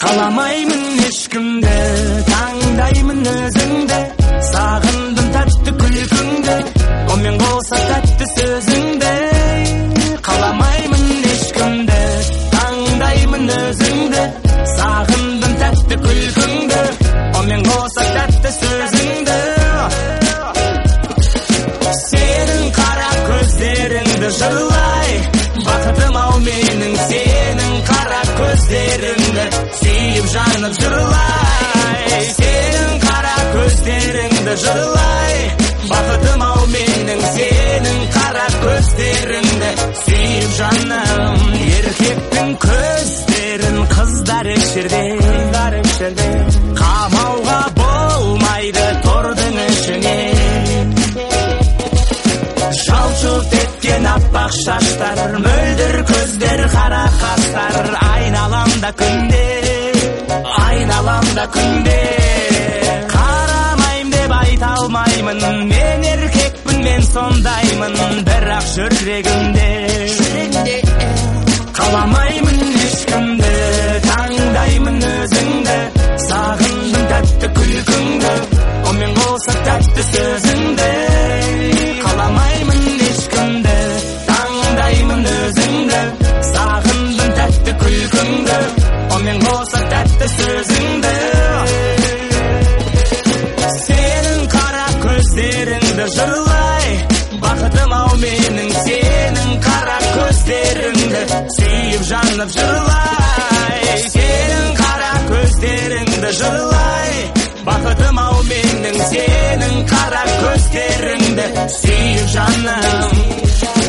Қаламаймын ешкімді, таңдаймын өзіңді, сағындым тәтті күлкіңді, онымен болса тәтті сөзіңді. Қаламаймын ешкімді, таңдаймын өзіңді, сағындым тәтті күлкіңді, онымен болса тәтті сөзіңді. Сенің қара көздеріңді жырлай, бақытым-ау менің сенің қара көздеріңді сүйіп жанып жырлай. Сенің қара көздеріңді жырлай, бақытым-ау менің сенің қара көздеріңді сүйіп жаным. Еркектің көздерін қыздар өшірде, қамауға болмайды тордың ішіне. Жалт-жұлт еткен аппақ шаштар, мөлдір көздер, қара қастар, айналамда күнде. Қарамайым деп айта алмаймын, мен еркекпін, мен сондаймын, бірақ жүрегімде. Қаламаймын ешкімді, таңдаймын өзіңді, сағындым тәтті күлкіңді, онымен болса тәтті сөзіңді. Қаламаймын ешкімді, таңдаймын өзіңді, сағындым тәтті күлкіңді, онымен болса тәтті сөзіңді. Сенің қара көздеріңді жырлай, бақытым-ау менің сенің қара көздеріңді сүйіп жанып жырлай. Сенің қара көздеріңді жырлай, бақытым-ау менің сенің қара көздеріңді сүйіп жаным.